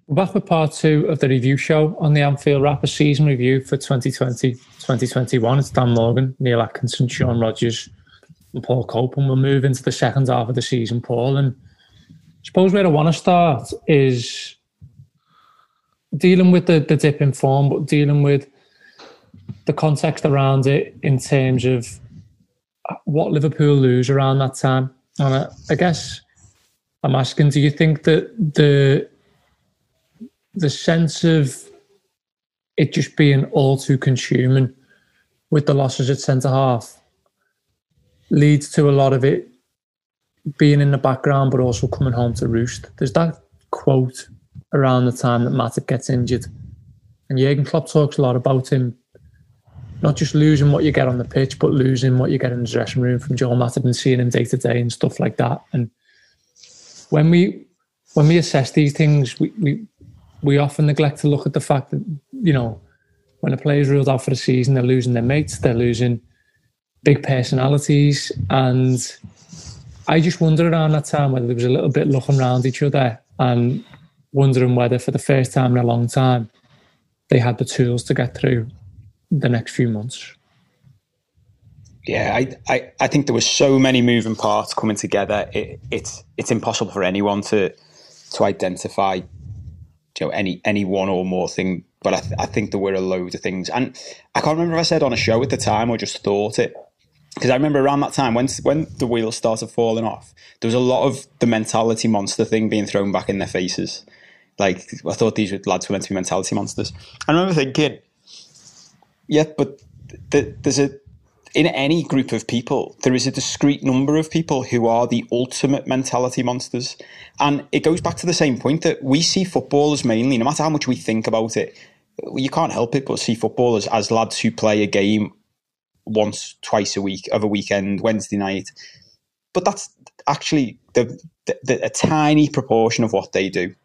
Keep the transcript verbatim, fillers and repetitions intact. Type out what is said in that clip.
We're back with part two of the review show on the Anfield Rapper season review for twenty twenty twenty twenty-one. It's Dan Morgan, Neil Atkinson, Sean Rogers and Paul Cope, and we'll move into the second half of the season, Paul. And I suppose where I want to start is dealing with the, the dip in form, but dealing with the context around it in terms of what Liverpool lose around that time. And I, I guess I'm asking, do you think that the the sense of it just being all too consuming with the losses at centre-half leads to a lot of it being in the background but also coming home to roost? There's that quote around the time that Matip gets injured, and Jurgen Klopp talks a lot about him not just losing what you get on the pitch, but losing what you get in the dressing room from Joel Matip and seeing him day to day and stuff like that. And when we when we assess these things, we, we we often neglect to look at the fact that, you know, when a player's ruled out for the season, they're losing their mates, they're losing big personalities. And I just wonder around that time whether there was a little bit looking around each other and wondering whether for the first time in a long time they had the tools to get through the next few months. Yeah, I, I, I think there were so many moving parts coming together. It, it's it's impossible for anyone to to identify, you know, any any one or more thing. But I, th- I think there were a load of things, and I can't remember if I said on a show at the time or just thought it, because I remember around that time when when the wheels started falling off, there was a lot of the mentality monster thing being thrown back in their faces. Like, I thought these lads were meant to be mentality monsters. I remember thinking, yeah, but th- there's a in any group of people, there is a discrete number of people who are the ultimate mentality monsters. And it goes back to the same point that we see footballers mainly, no matter how much we think about it, you can't help it but see footballers as lads who play a game once, twice a week, of a weekend, Wednesday night. But that's actually the, the, the, a tiny proportion of what they do.